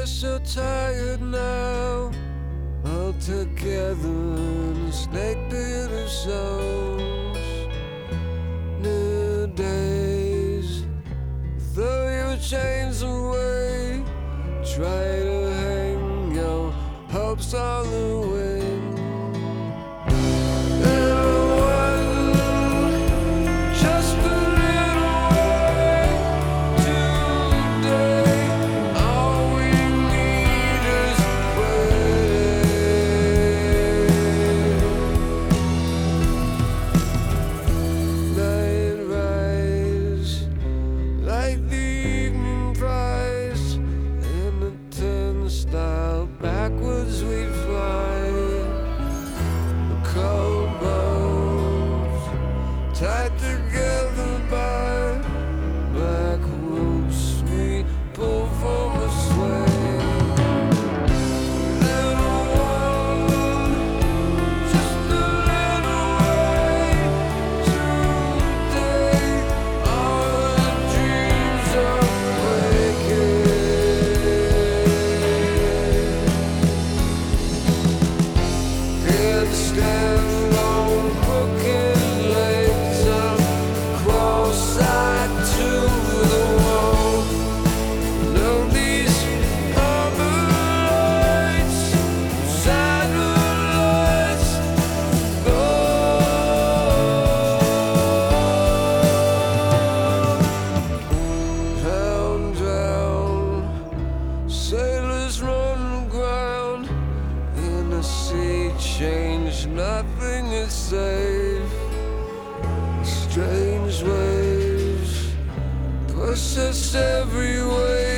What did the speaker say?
We're so tired now, all together in the snake pit of souls. New days, throw your chains away, try to hang your hopes on the wind. Backwards we'd fly, the cold bones tied together by black ropes we pull from a swing. Little one, just a little way today. All the dreams are breaking. Stand on crooked legs, I'm cross-eyed to the wall. Know these harbor lights, satellites, drown, sailors run aground in the sea change. Nothing is safe. Strange waves push us every way.